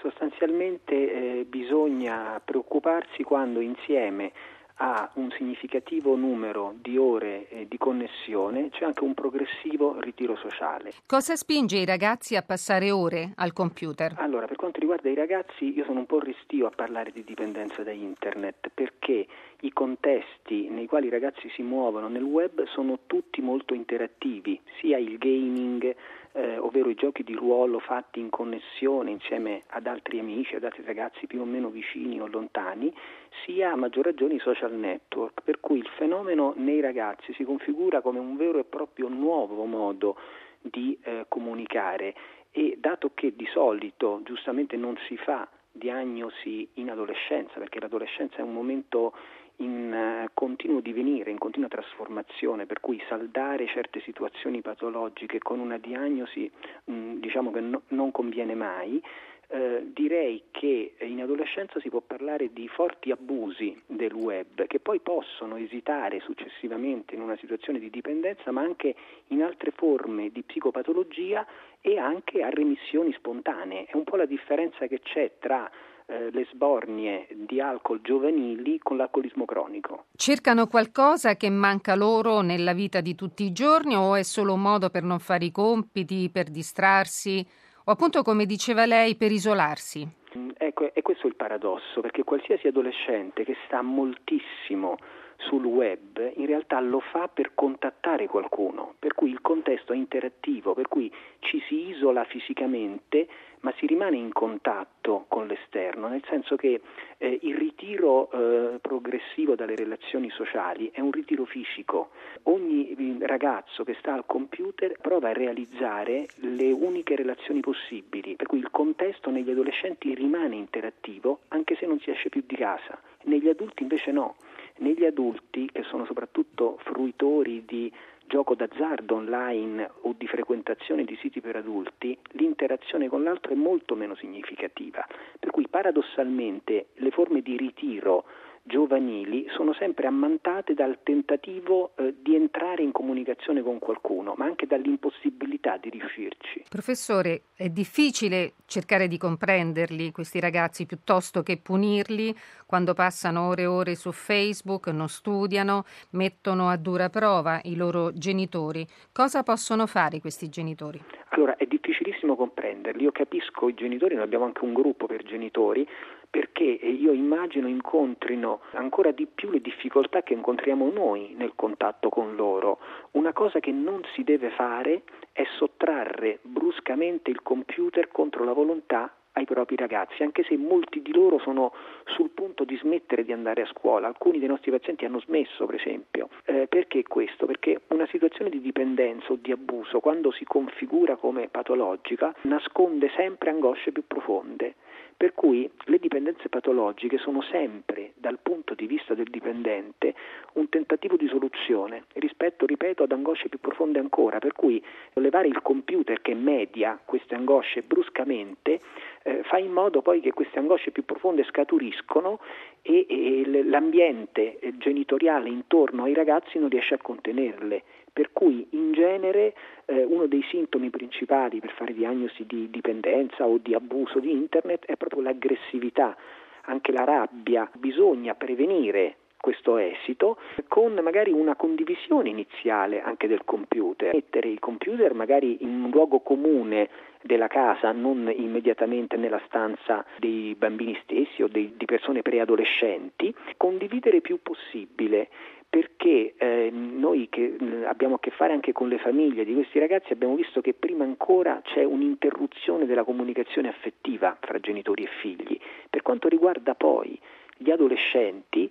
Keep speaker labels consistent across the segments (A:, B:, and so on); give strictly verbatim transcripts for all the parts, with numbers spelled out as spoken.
A: Sostanzialmente eh, bisogna preoccuparsi quando insieme a un significativo numero di ore eh, di connessione c'è anche un progressivo ritiro sociale.
B: Cosa spinge i ragazzi a passare ore al computer?
A: Allora, per quanto riguarda i ragazzi, io sono un po' restio a parlare di dipendenza da internet, perché i contesti nei quali i ragazzi si muovono nel web sono tutti molto interattivi, sia il gaming, eh, ovvero i giochi di ruolo fatti in connessione insieme ad altri amici, ad altri ragazzi più o meno vicini o lontani, sia a maggior ragione i social network, per cui il fenomeno nei ragazzi si configura come un vero e proprio nuovo modo di eh, comunicare. E dato che di solito giustamente non si fa diagnosi in adolescenza, perché l'adolescenza è un momento in uh, continuo divenire, in continua trasformazione, per cui saldare certe situazioni patologiche con una diagnosi mh, diciamo che no, non conviene mai. Eh, direi che in adolescenza si può parlare di forti abusi del web che poi possono esitare successivamente in una situazione di dipendenza, ma anche in altre forme di psicopatologia e anche a remissioni spontanee. È un po' la differenza che c'è tra eh, le sbornie di alcol giovanili con l'alcolismo cronico.
B: Cercano qualcosa che manca loro nella vita di tutti i giorni o è solo un modo per non fare i compiti, per distrarsi? O appunto, come diceva lei, per isolarsi?
A: Ecco, è questo il paradosso, perché qualsiasi adolescente che sta moltissimo sul web in realtà lo fa per contattare qualcuno, per cui il contesto è interattivo, per cui ci si isola fisicamente ma si rimane in contatto con l'esterno, nel senso che eh, il ritiro eh, progressivo dalle relazioni sociali è un ritiro fisico. Ogni ragazzo che sta al computer prova a realizzare le uniche relazioni possibili, per cui il contesto negli adolescenti rimane interattivo anche se non si esce più di casa. Negli adulti invece no. Negli adulti, che sono soprattutto fruitori di gioco d'azzardo online o di frequentazione di siti per adulti, l'interazione con l'altro è molto meno significativa, per cui paradossalmente le forme di ritiro giovanili sono sempre ammantate dal tentativo eh, di entrare in comunicazione con qualcuno, ma anche dall'impossibilità di riuscirci.
B: Professore, è difficile cercare di comprenderli, questi ragazzi, piuttosto che punirli quando passano ore e ore su Facebook, non studiano, mettono a dura prova i loro genitori. Cosa possono fare questi genitori?
A: Allora, è difficilissimo comprenderli. Io capisco i genitori, noi abbiamo anche un gruppo per genitori, perché io immagino incontrino ancora di più le difficoltà che incontriamo noi nel contatto con loro. Una cosa che non si deve fare è sottrarre bruscamente il computer contro la volontà ai propri ragazzi, anche se molti di loro sono sul punto di smettere di andare a scuola. Alcuni dei nostri pazienti hanno smesso, per esempio. Eh, perché questo? Perché una situazione di dipendenza o di abuso, quando si configura come patologica, nasconde sempre angosce più profonde. Per cui le dipendenze patologiche sono sempre, dal punto di vista del dipendente, un tentativo di soluzione rispetto, ripeto, ad angosce più profonde ancora. Per cui levare il computer che media queste angosce bruscamente eh, fa in modo poi che queste angosce più profonde scaturiscono e, e l'ambiente genitoriale intorno ai ragazzi non riesce a contenerle. Per cui in genere eh, uno dei sintomi principali per fare diagnosi di dipendenza o di abuso di internet è proprio l'aggressività, anche la rabbia. Bisogna prevenire questo esito con magari una condivisione iniziale anche del computer, mettere il computer magari in un luogo comune della casa, non immediatamente nella stanza dei bambini stessi o dei, di persone preadolescenti, condividere il più possibile. Perché eh, noi che abbiamo a che fare anche con le famiglie di questi ragazzi abbiamo visto che prima ancora c'è un'interruzione della comunicazione affettiva fra genitori e figli. Per quanto riguarda poi gli adolescenti,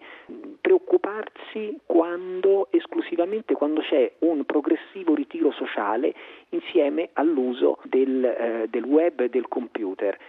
A: preoccuparsi quando, esclusivamente quando c'è un progressivo ritiro sociale insieme all'uso del, eh, del web e del computer.